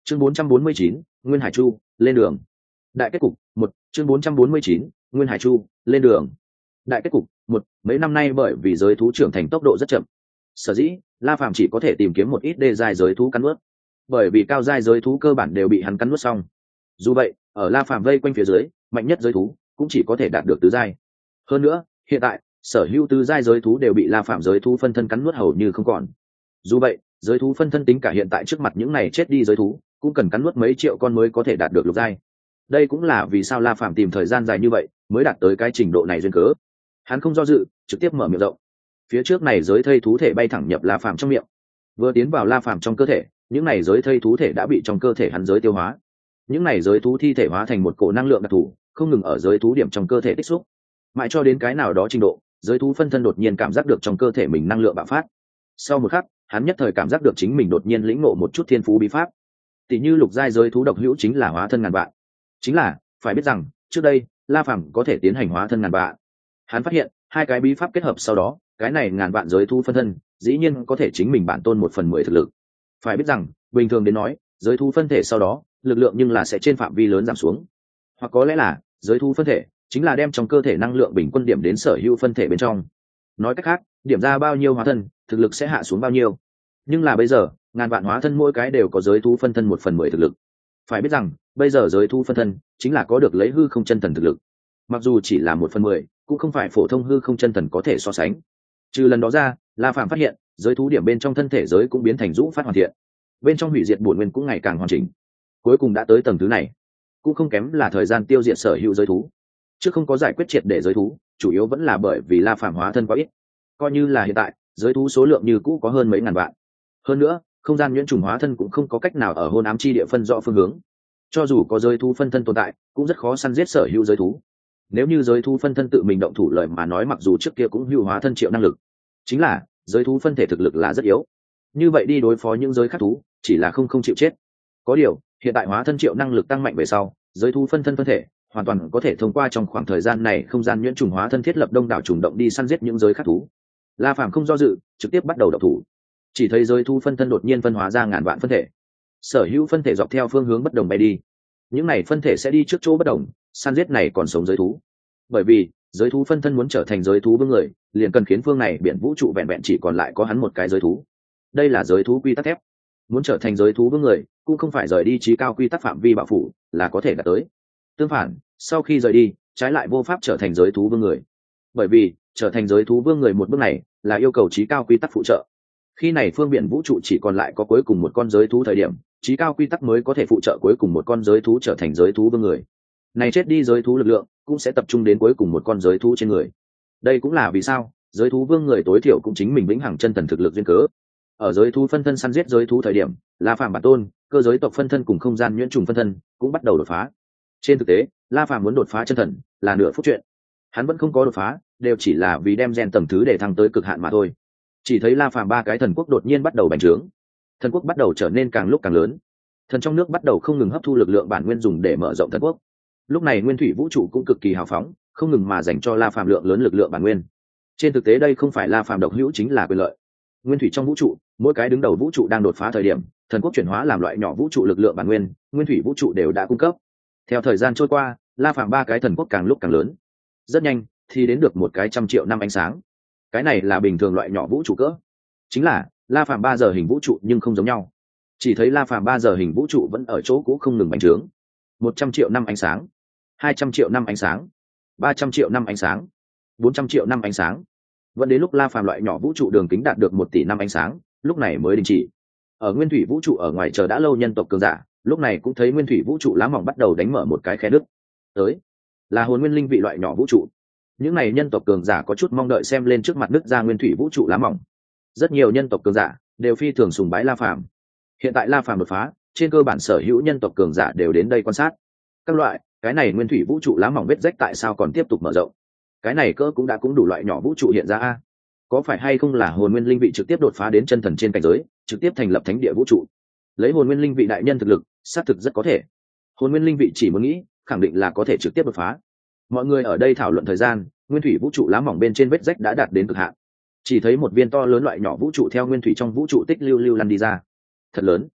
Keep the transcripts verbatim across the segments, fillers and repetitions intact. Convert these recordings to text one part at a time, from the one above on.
chương bốn trăm bốn mươi chín, Nguyên Hải Chu lên đường. Đại kết cục một. Chương bốn trăm bốn mươi chín, Nguyên Hải Chu lên đường. Đại kết cục một. Mấy năm nay bởi vì giới thú trưởng thành tốc độ rất chậm, sở dĩ La Phàm chỉ có thể tìm kiếm một ít đê giai giới thú cắn nuốt, bởi vì cao giai giới thú cơ bản đều bị hắn cắn nuốt xong. Dù vậy, ở La Phàm vây quanh phía dưới, mạnh nhất giới thú cũng chỉ có thể đạt được tứ giai. Hơn nữa, hiện tại sở hữu tứ giai giới thú đều bị La Phàm giới thú phân thân cắn nuốt hầu như không còn. Dù vậy, giới thú phân thân tính cả hiện tại trước mặt những này chết đi giới thú, cũng cần cắn nuốt mấy triệu con mới có thể đạt được lục giai. Đây cũng là vì sao La Phàm tìm thời gian dài như vậy mới đạt tới cái trình độ này duyên cớ. Hắn không do dự, trực tiếp mở miệng rộng. Phía trước này giới thây thú thể bay thẳng nhập La Phàm trong miệng. Vừa tiến vào La Phàm trong cơ thể, những này giới thây thú thể đã bị trong cơ thể hắn giới tiêu hóa. Những này giới thú thi thể hóa thành một cổ năng lượng đặc thù, không ngừng ở giới thú điểm trong cơ thể tích xúc. Mãi cho đến cái nào đó trình độ, giới thú phân thân đột nhiên cảm giác được trong cơ thể mình năng lượng bạo phát. Sau một khắc, hắn nhất thời cảm giác được chính mình đột nhiên lĩnh ngộ một chút thiên phú bí pháp. Tỷ như lục giai giới thú độc hữu chính là hóa thân ngàn vạn. Chính là, phải biết rằng, trước đây, La Phàm có thể tiến hành hóa thân ngàn vạn. Hắn phát hiện, hai cái bí pháp kết hợp sau đó, cái này ngàn vạn giới thú phân thân, dĩ nhiên có thể chính mình bản tôn một phần mười thực lực. Phải biết rằng, bình thường đến nói, giới thú phân thể sau đó, lực lượng nhưng là sẽ trên phạm vi lớn giảm xuống. Hoặc có lẽ là, giới thú phân thể chính là đem trong cơ thể năng lượng bình quân điểm đến sở hữu phân thể bên trong. Nói cách khác, điểm ra bao nhiêu hóa thân, thực lực sẽ hạ xuống bao nhiêu. Nhưng là bây giờ, ngàn vạn hóa thân mỗi cái đều có giới thú phân thân một phần mười thực lực. Phải biết rằng, bây giờ giới thú phân thân chính là có được lấy hư không chân thần thực lực. Mặc dù chỉ là một phần mười, cũng không phải phổ thông hư không chân thần có thể so sánh. Trừ lần đó ra, La Phàm phát hiện, giới thú điểm bên trong thân thể giới cũng biến thành rũ phát hoàn thiện. Bên trong hủy diệt bổn nguyên cũng ngày càng hoàn chỉnh. Cuối cùng đã tới tầng thứ này, cũng không kém là thời gian tiêu diệt sở hữu giới thú. Trước không có giải quyết triệt để giới thú, chủ yếu vẫn là bởi vì La Phàm hóa thân quá ít. Coi như là hiện tại, giới thú số lượng như cũ có hơn mấy ngàn vạn. Hơn nữa, không gian nhuyễn trùng hóa thân cũng không có cách nào ở hôn ám chi địa phân rõ phương hướng. Cho dù có giới thú phân thân tồn tại, cũng rất khó săn giết sở hữu giới thú. Nếu như giới thú phân thân tự mình động thủ lợi mà nói, mặc dù trước kia cũng hữu hóa thân triệu năng lực, chính là giới thú phân thể thực lực là rất yếu. Như vậy đi đối phó những giới khác thú, chỉ là không không chịu chết. Có điều, hiện tại hóa thân triệu năng lực tăng mạnh về sau, giới thú phân thân phân thể hoàn toàn có thể thông qua trong khoảng thời gian này không gian nhuyễn trùng hóa thân thiết lập đông đảo trùng động đi săn giết những giới khác thú. La Phàm không do dự, trực tiếp bắt đầu động thủ. Chỉ thấy giới thú phân thân đột nhiên phân hóa ra ngàn vạn phân thể, sở hữu phân thể dọc theo phương hướng bất đồng bay đi. Những này phân thể sẽ đi trước chỗ bất đồng, săn giết này còn sống giới thú. Bởi vì giới thú phân thân muốn trở thành giới thú vương người, liền cần khiến phương này biển vũ trụ vẹn vẹn chỉ còn lại có hắn một cái giới thú. Đây là giới thú quy tắc thép. Muốn trở thành giới thú vương người, cũng không phải rời đi trí cao quy tắc phạm vi bạo phủ là có thể đạt tới. Tương phản, sau khi rời đi, trái lại vô pháp trở thành giới thú vương người. Bởi vì trở thành giới thú vương người một bước này là yêu cầu trí cao quy tắc phụ trợ. Khi này phương biển vũ trụ chỉ còn lại có cuối cùng một con giới thú thời điểm, trí cao quy tắc mới có thể phụ trợ cuối cùng một con giới thú trở thành giới thú vương người. Này chết đi giới thú lực lượng cũng sẽ tập trung đến cuối cùng một con giới thú trên người. Đây cũng là vì sao giới thú vương người tối thiểu cũng chính mình vĩnh hằng chân thần thực lực duyên cớ. Ở giới thú phân thân săn giết giới thú thời điểm, La Phàm bản tôn, cơ giới tộc phân thân cùng không gian nhuyễn trùng phân thân cũng bắt đầu đột phá. Trên thực tế, La Phàm muốn đột phá chân thần là nửa phút chuyện. Hắn vẫn không có đột phá, đều chỉ là vì đem gen tầng thứ để thăng tới cực hạn mà thôi. Chỉ thấy La Phàm ba cái thần quốc đột nhiên bắt đầu bành trướng. Thần quốc bắt đầu trở nên càng lúc càng lớn. Thần trong nước bắt đầu không ngừng hấp thu lực lượng bản nguyên dùng để mở rộng thần quốc. Lúc này nguyên thủy vũ trụ cũng cực kỳ hào phóng, không ngừng mà dành cho La Phàm lượng lớn lực lượng bản nguyên. Trên thực tế đây không phải La Phàm độc hữu, chính là quyền lợi. Nguyên thủy trong vũ trụ, mỗi cái đứng đầu vũ trụ đang đột phá thời điểm, thần quốc chuyển hóa làm loại nhỏ vũ trụ lực lượng bản nguyên, nguyên thủy vũ trụ đều đã cung cấp. Theo thời gian trôi qua, La Phàm ba cái thần quốc càng lúc càng lớn. Rất nhanh thì đến được một cái trăm triệu năm ánh sáng. Cái này là bình thường loại nhỏ vũ trụ cỡ. Chính là La Phàm ba giờ hình vũ trụ nhưng không giống nhau. Chỉ thấy La Phàm ba giờ hình vũ trụ vẫn ở chỗ cũ không ngừng bành trướng. Một trăm triệu năm ánh sáng, hai trăm triệu năm ánh sáng, ba trăm triệu năm ánh sáng, bốn trăm triệu năm ánh sáng. Vẫn đến lúc La Phàm loại nhỏ vũ trụ đường kính đạt được một tỷ năm ánh sáng, lúc này mới đình chỉ. Ở nguyên thủy vũ trụ ở ngoài chờ đã lâu nhân tộc cường giả, lúc này cũng thấy nguyên thủy vũ trụ lá mỏng bắt đầu đánh mở một cái khe nứt. Tới là hồn nguyên linh vị loại nhỏ vũ trụ. Những này nhân tộc cường giả có chút mong đợi xem lên trước mặt nứt ra nguyên thủy vũ trụ lá mỏng. Rất nhiều nhân tộc cường giả đều phi thường sùng bái La Phàm. Hiện tại La Phàm đột phá, trên cơ bản sở hữu nhân tộc cường giả đều đến đây quan sát. Các loại, cái này nguyên thủy vũ trụ lá mỏng vết rách tại sao còn tiếp tục mở rộng? Cái này cỡ cũng đã cũng đủ loại nhỏ vũ trụ hiện ra a. Có phải hay không là hồn nguyên linh vị trực tiếp đột phá đến chân thần trên cảnh giới, trực tiếp thành lập thánh địa vũ trụ? Lấy hồn nguyên linh vị đại nhân thực lực, xác thực rất có thể. Hồn nguyên linh vị chỉ muốn nghĩ, khẳng định là có thể trực tiếp đột phá. Mọi người ở đây thảo luận thời gian, nguyên thủy vũ trụ lá mỏng bên trên vết rách đã đạt đến cực hạn. Chỉ thấy một viên to lớn loại nhỏ vũ trụ theo nguyên thủy trong vũ trụ tích lưu lưu lăn đi ra. Thật lớn,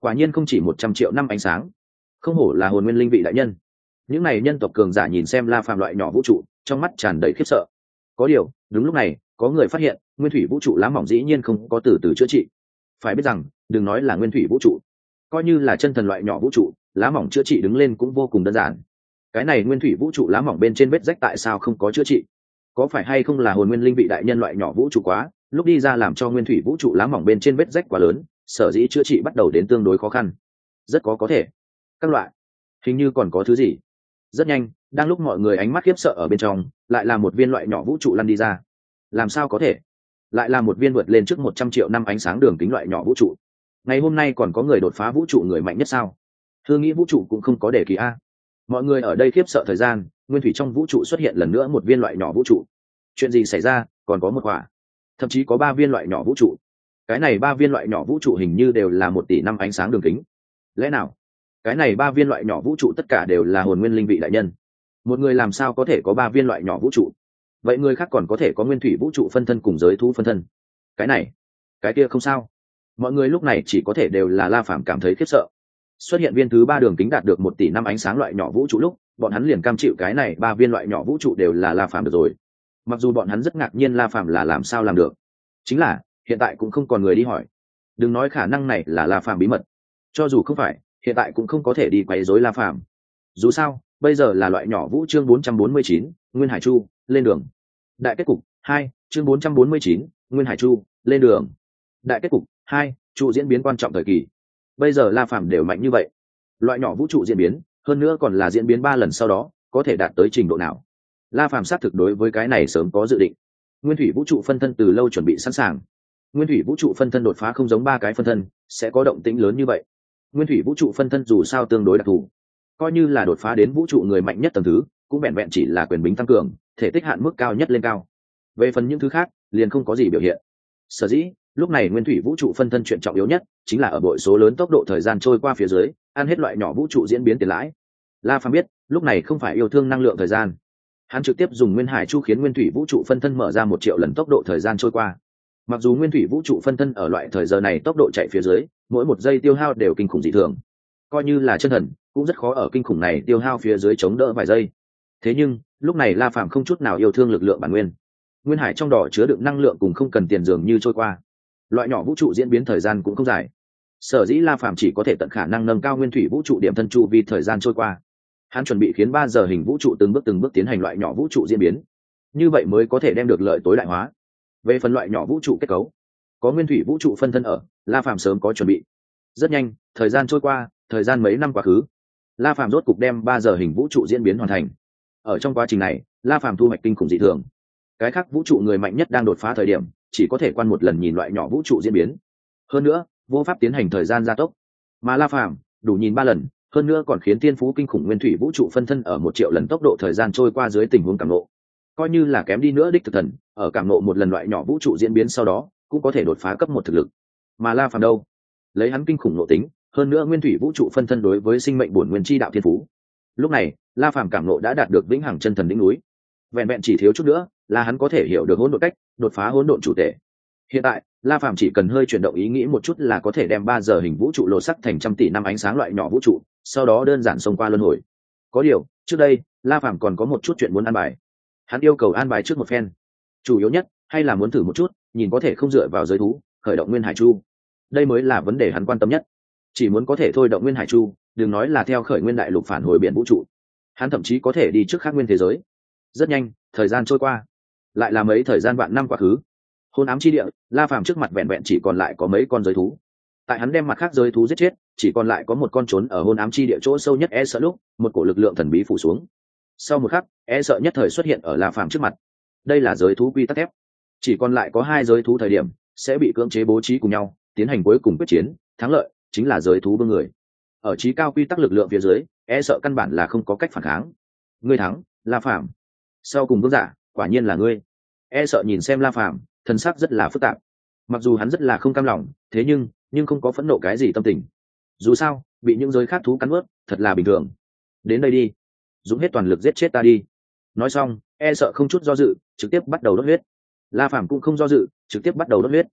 quả nhiên không chỉ một trăm triệu năm ánh sáng, không hổ là hồn nguyên linh vị đại nhân. Những này nhân tộc cường giả nhìn xem La Phàm loại nhỏ vũ trụ, trong mắt tràn đầy khiếp sợ. Có điều đúng lúc này, có người phát hiện nguyên thủy vũ trụ lá mỏng dĩ nhiên không có từ từ chữa trị. Phải biết rằng, đừng nói là nguyên thủy vũ trụ, coi như là chân thần loại nhỏ vũ trụ, lá mỏng chữa trị đứng lên cũng vô cùng đơn giản. Cái này nguyên thủy vũ trụ lá mỏng bên trên vết rách tại sao không có chữa trị? Có phải hay không là hồn nguyên linh vị đại nhân loại nhỏ vũ trụ quá, lúc đi ra làm cho nguyên thủy vũ trụ lá mỏng bên trên vết rách quá lớn, sở dĩ chữa trị bắt đầu đến tương đối khó khăn? Rất có có thể. Các loại, hình như còn có thứ gì. Rất nhanh, đang lúc mọi người ánh mắt khiếp sợ ở bên trong, lại là một viên loại nhỏ vũ trụ lăn đi ra. Làm sao có thể? Lại là một viên vượt lên trước một trăm triệu năm ánh sáng đường kính loại nhỏ vũ trụ. Ngày hôm nay còn có người đột phá vũ trụ người mạnh nhất sao? Hương nghĩ vũ trụ cũng không có để kỳ a. Mọi người ở đây khiếp sợ thời gian, nguyên thủy trong vũ trụ xuất hiện lần nữa một viên loại nhỏ vũ trụ. Chuyện gì xảy ra? Còn có một quả, thậm chí có ba viên loại nhỏ vũ trụ. Cái này ba viên loại nhỏ vũ trụ hình như đều là một tỷ năm ánh sáng đường kính. Lẽ nào cái này ba viên loại nhỏ vũ trụ tất cả đều là hồn nguyên linh vị đại nhân? Một người làm sao có thể có ba viên loại nhỏ vũ trụ? Vậy người khác còn có thể có nguyên thủy vũ trụ phân thân cùng giới thú phân thân? Cái này cái kia không sao. Mọi người lúc này chỉ có thể đều là La Phàm cảm thấy khiếp sợ. Xuất hiện viên thứ ba đường kính đạt được một tỷ năm ánh sáng loại nhỏ vũ trụ lúc, bọn hắn liền cam chịu cái này ba viên loại nhỏ vũ trụ đều là La Phàm được rồi. Mặc dù bọn hắn rất ngạc nhiên La Phàm là làm sao làm được, chính là hiện tại cũng không còn người đi hỏi. Đừng nói khả năng này là La Phàm bí mật, cho dù không phải, hiện tại cũng không có thể đi quấy rối La Phàm. Dù sao, bây giờ là loại nhỏ vũ chương bốn trăm bốn mươi chín, Nguyên Hải Chu, lên đường. Đại kết cục hai, chương bốn trăm bốn mươi chín, Nguyên Hải Chu, lên đường. Đại kết cục hai, trụ diễn biến quan trọng thời kỳ. Bây giờ La Phàm đều mạnh như vậy, loại nhỏ vũ trụ diễn biến, hơn nữa còn là diễn biến ba lần sau đó, có thể đạt tới trình độ nào? La Phàm xác thực đối với cái này sớm có dự định. Nguyên thủy vũ trụ phân thân từ lâu chuẩn bị sẵn sàng. Nguyên thủy vũ trụ phân thân đột phá không giống ba cái phân thân, sẽ có động tĩnh lớn như vậy. Nguyên thủy vũ trụ phân thân dù sao tương đối đặc thù, coi như là đột phá đến vũ trụ người mạnh nhất tầng thứ, cũng vẹn vẹn chỉ là quyền bính tăng cường, thể tích hạn mức cao nhất lên cao. Về phần những thứ khác, liền không có gì biểu hiện. Sở dĩ, lúc này nguyên thủy vũ trụ phân thân chuyện trọng yếu nhất chính là ở bội số lớn tốc độ thời gian trôi qua phía dưới, ăn hết loại nhỏ vũ trụ diễn biến tiền lãi. La Phàm biết, lúc này không phải yêu thương năng lượng thời gian. Hắn trực tiếp dùng Nguyên Hải Chu khiến nguyên thủy vũ trụ phân thân mở ra một triệu lần tốc độ thời gian trôi qua. Mặc dù nguyên thủy vũ trụ phân thân ở loại thời giờ này tốc độ chạy phía dưới, mỗi một giây tiêu hao đều kinh khủng dị thường. Coi như là chân thần, cũng rất khó ở kinh khủng này tiêu hao phía dưới chống đỡ vài giây. Thế nhưng, lúc này La Phàm không chút nào yêu thương lực lượng bản nguyên. Nguyên hải trong đỏ chứa đựng năng lượng cùng không cần tiền dường như trôi qua. Loại nhỏ vũ trụ diễn biến thời gian cũng không dài. Sở dĩ La Phàm chỉ có thể tận khả năng nâng cao nguyên thủy vũ trụ điểm thân chu vi thời gian trôi qua. Hắn chuẩn bị khiến ba giờ hình vũ trụ từng bước từng bước tiến hành loại nhỏ vũ trụ diễn biến. Như vậy mới có thể đem được lợi tối đại hóa. Về phần loại nhỏ vũ trụ kết cấu, có nguyên thủy vũ trụ phân thân ở, La Phàm sớm có chuẩn bị. Rất nhanh, thời gian trôi qua, thời gian mấy năm quá khứ, La Phàm rốt cục đem ba giờ hình vũ trụ diễn biến hoàn thành. Ở trong quá trình này, La Phàm thu hoạch kinh khủng dị thường. Cái khác vũ trụ người mạnh nhất đang đột phá thời điểm, chỉ có thể quan một lần nhìn loại nhỏ vũ trụ diễn biến. Hơn nữa, vô pháp tiến hành thời gian gia tốc. Mà La Phàm đủ nhìn ba lần, hơn nữa còn khiến tiên phú kinh khủng nguyên thủy vũ trụ phân thân ở một triệu lần tốc độ thời gian trôi qua dưới tình huống cảm ngộ. Coi như là kém đi nữa đích thực thần, ở cảm ngộ một lần loại nhỏ vũ trụ diễn biến sau đó, cũng có thể đột phá cấp một thực lực. Mà La Phàm đâu? Lấy hắn kinh khủng nội tính, hơn nữa nguyên thủy vũ trụ phân thân đối với sinh mệnh bổn nguyên chi đạo thiên phú. Lúc này, La Phàm cảm ngộ đã đạt được vĩnh hằng chân thần đỉnh núi. Vẹn vẹn chỉ thiếu chút nữa, là hắn có thể hiểu được hỗn độn cách, đột phá hỗn độn chủ thể. Hiện tại, La Phàm chỉ cần hơi chuyển động ý nghĩ một chút là có thể đem ba giờ hình vũ trụ lột sắc thành trăm tỷ năm ánh sáng loại nhỏ vũ trụ, sau đó đơn giản xông qua luân hồi. Có điều, trước đây, La Phàm còn có một chút chuyện muốn an bài. Hắn yêu cầu an bài trước một phen. Chủ yếu nhất, hay là muốn thử một chút, nhìn có thể không dựa vào giới thú, khởi động Nguyên Hải Chu. Đây mới là vấn đề hắn quan tâm nhất. Chỉ muốn có thể thôi động Nguyên Hải Chu, đừng nói là theo khởi nguyên đại lục phản hồi biển vũ trụ. Hắn thậm chí có thể đi trước khác nguyên thế giới. Rất nhanh, thời gian trôi qua, lại là mấy thời gian vạn năm quá khứ. Hôn ám chi địa, La Phàm trước mặt vẹn vẹn chỉ còn lại có mấy con giới thú. Tại hắn đem mặt khác giới thú giết chết, chỉ còn lại có một con trốn ở hôn ám chi địa chỗ sâu nhất e sợ lúc, một cổ lực lượng thần bí phủ xuống. Sau một khắc, e sợ nhất thời xuất hiện ở La Phàm trước mặt. Đây là giới thú quy tắc thép. Chỉ còn lại có hai giới thú thời điểm, sẽ bị cưỡng chế bố trí cùng nhau, tiến hành cuối cùng quyết chiến, thắng lợi chính là giới thú vương người. Ở trí cao quy tắc lực lượng phía dưới, e sợ căn bản là không có cách phản kháng. Ngươi thắng, La Phàm. Sau cùng vương giả, quả nhiên là ngươi. E sợ nhìn xem La Phàm, thần sắc rất là phức tạp. Mặc dù hắn rất là không cam lòng, thế nhưng nhưng không có phẫn nộ cái gì tâm tình. Dù sao, bị những giới khác thú cắn ướt, thật là bình thường. Đến đây đi, dùng hết toàn lực giết chết ta đi. Nói xong, e sợ không chút do dự, trực tiếp bắt đầu đốt huyết. La Phàm cũng không do dự, trực tiếp bắt đầu đốt huyết.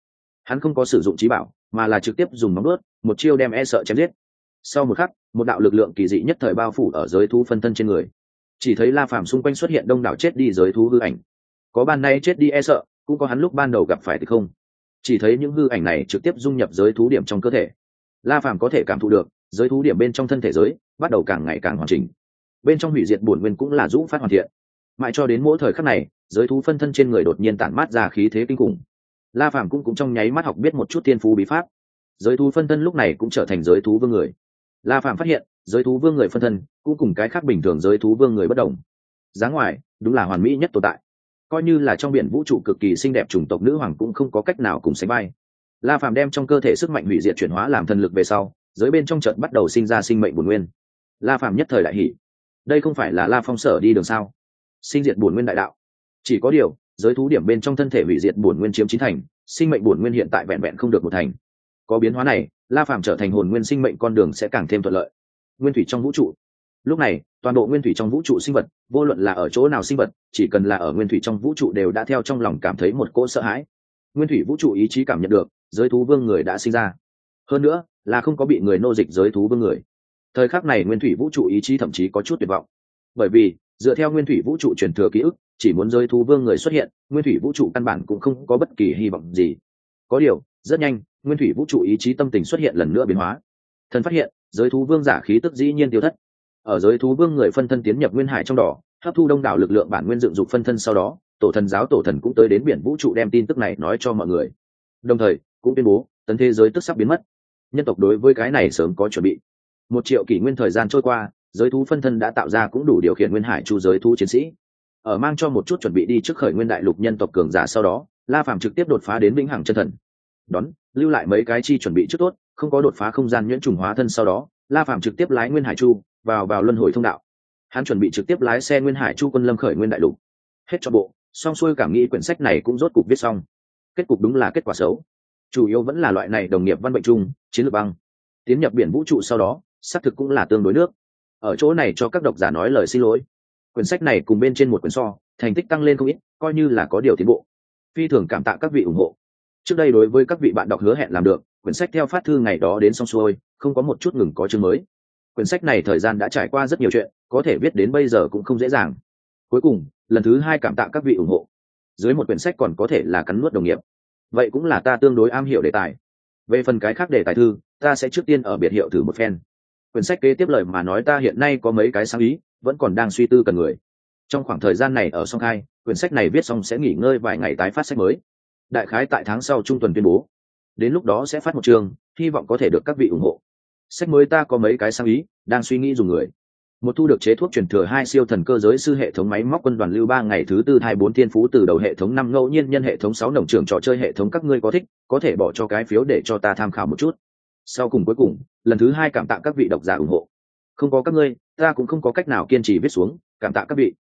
Hắn không có sử dụng trí bảo, mà là trực tiếp dùng móng đuốt một chiêu đem e sợ chém giết. Sau một khắc, một đạo lực lượng kỳ dị nhất thời bao phủ ở giới thú phân thân trên người. Chỉ thấy La Phàm xung quanh xuất hiện đông đảo chết đi giới thú hư ảnh, có ban nay chết đi e sợ, cũng có hắn lúc ban đầu gặp phải thì không. Chỉ thấy những hư ảnh này trực tiếp dung nhập giới thú điểm trong cơ thể. La Phàm có thể cảm thụ được giới thú điểm bên trong thân thể giới bắt đầu càng ngày càng hoàn chỉnh, bên trong hủy diệt bổn nguyên cũng là dũng phát hoàn thiện. Mãi cho đến mỗi thời khắc này, giới thú phân thân trên người đột nhiên tản mát ra khí thế kinh khủng. La Phàm cũng cũng trong nháy mắt học biết một chút thiên phú bí pháp. Giới thú phân thân lúc này cũng trở thành giới thú vương người. La Phàm phát hiện, giới thú vương người phân thân cũng cùng cái khác bình thường giới thú vương người bất đồng. Dáng ngoài đúng là hoàn mỹ nhất tồn tại, coi như là trong biển vũ trụ cực kỳ xinh đẹp chủng tộc nữ hoàng cũng không có cách nào cùng sánh vai. La Phàm đem trong cơ thể sức mạnh hủy diệt chuyển hóa làm thần lực về sau, giới bên trong trận bắt đầu sinh ra sinh mệnh bổn nguyên. La Phàm nhất thời đại hỉ, đây không phải là La Phong sở đi đường sao? Sinh diệt bổn nguyên đại đạo. Chỉ có điều, giới thú điểm bên trong thân thể hủy diệt bổn nguyên chiếm chín thành, sinh mệnh bổn nguyên hiện tại vẹn vẹn không được một thành. Có biến hóa này, La Phàm trở thành hồn nguyên sinh mệnh con đường sẽ càng thêm thuận lợi. Nguyên thủy trong vũ trụ. Lúc này, toàn bộ nguyên thủy trong vũ trụ sinh vật, vô luận là ở chỗ nào sinh vật, chỉ cần là ở nguyên thủy trong vũ trụ đều đã theo trong lòng cảm thấy một cỗ sợ hãi. Nguyên thủy vũ trụ ý chí cảm nhận được, giới thú vương người đã sinh ra. Hơn nữa, là không có bị người nô dịch giới thú vương người. Thời khắc này nguyên thủy vũ trụ ý chí thậm chí có chút tuyệt vọng. Bởi vì, dựa theo nguyên thủy vũ trụ truyền thừa ký ức, chỉ muốn giới thú vương người xuất hiện, nguyên thủy vũ trụ căn bản cũng không có bất kỳ hy vọng gì. Có điều, rất nhanh, nguyên thủy vũ trụ ý chí tâm tình xuất hiện lần nữa biến hóa. Thần phát hiện, giới thú vương giả khí tức dĩ nhiên tiêu thất. Ở giới thú vương người phân thân tiến nhập nguyên hải trong đỏ, hấp thu đông đảo lực lượng bản nguyên dựng dục phân thân, sau đó, tổ thần giáo tổ thần cũng tới đến biển vũ trụ đem tin tức này nói cho mọi người. Đồng thời, cũng tuyên bố, tấn thế giới tức sắp biến mất. Nhân tộc đối với cái này sớm có chuẩn bị. Một triệu kỷ nguyên thời gian trôi qua, giới thú phân thân đã tạo ra cũng đủ điều khiển nguyên hải chu giới thú chiến sĩ. Ở mang cho một chút chuẩn bị đi trước khởi nguyên đại lục nhân tộc cường giả, sau đó, La Phàm trực tiếp đột phá đến vĩnh hằng chân thần. Đón, lưu lại mấy cái chi chuẩn bị trước tốt, không có đột phá không gian nhuyễn trùng hóa thân, sau đó, La Phàm trực tiếp lái nguyên hải chu vào vào luân hồi thông đạo. Hắn chuẩn bị trực tiếp lái xe nguyên hải chu quân lâm khởi nguyên đại lục. Hết cho bộ, xong xuôi cảm nghĩ quyển sách này cũng rốt cục viết xong. Kết cục đúng là kết quả xấu. Chủ yếu vẫn là loại này đồng nghiệp văn bệnh chung, chiến lược băng. Tiến nhập biển vũ trụ sau đó, xác thực cũng là tương đối nước. Ở chỗ này cho các độc giả nói lời xin lỗi. Quyển sách này cùng bên trên một quyển so, thành tích tăng lên không ít, coi như là có điều tiến bộ. Phi thường cảm tạ các vị ủng hộ. Trước đây đối với các vị bạn đọc hứa hẹn làm được, quyển sách theo phát thư ngày đó đến xong xuôi, không có một chút ngừng có chương mới. Quyển sách này thời gian đã trải qua rất nhiều chuyện, có thể viết đến bây giờ cũng không dễ dàng. Cuối cùng, lần thứ hai cảm tạ các vị ủng hộ. Dưới một quyển sách còn có thể là cắn nuốt đồng nghiệp, vậy cũng là ta tương đối am hiểu đề tài. Về phần cái khác đề tài thư, ta sẽ trước tiên ở biệt hiệu thử một phen. Quyển sách kế tiếp lời mà nói, ta hiện nay có mấy cái sáng ý, vẫn còn đang suy tư cần người. Trong khoảng thời gian này ở song khai, quyển sách này viết xong sẽ nghỉ ngơi vài ngày tái phát sách mới. Đại khái tại tháng sau trung tuần tuyên bố. Đến lúc đó sẽ phát một chương, hy vọng có thể được các vị ủng hộ. Sách mới ta có mấy cái sáng ý, đang suy nghĩ dùng người. Một thu được chế thuốc truyền thừa hai siêu thần cơ giới sư hệ thống máy móc quân đoàn lưu ba ngày thứ tư hai bốn thiên phú từ đầu hệ thống năm ngẫu nhiên nhân hệ thống sáu nồng trường trò chơi hệ thống, các ngươi có thích, có thể bỏ cho cái phiếu để cho ta tham khảo một chút. Sau cùng cuối cùng, lần thứ hai cảm tạ các vị độc giả ủng hộ. Không có các ngươi, ta cũng không có cách nào kiên trì viết xuống, cảm tạ các vị.